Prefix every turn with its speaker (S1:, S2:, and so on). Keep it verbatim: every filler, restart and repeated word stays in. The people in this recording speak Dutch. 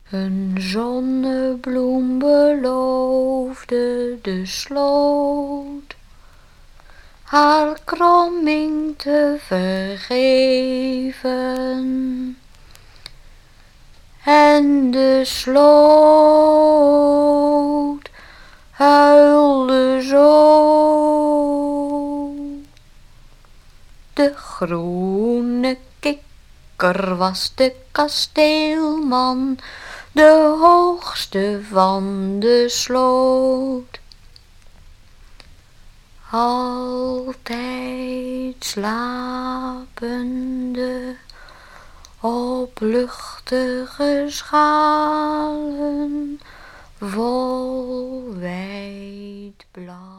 S1: Een zonnebloem beloofde de sloot haar kromming te vergeven. En de sloot huilde zo. De groene kikker was de kasteelman, de hoogste van de sloot. Altijd slapende op luchtige schalen vol wijd blauw.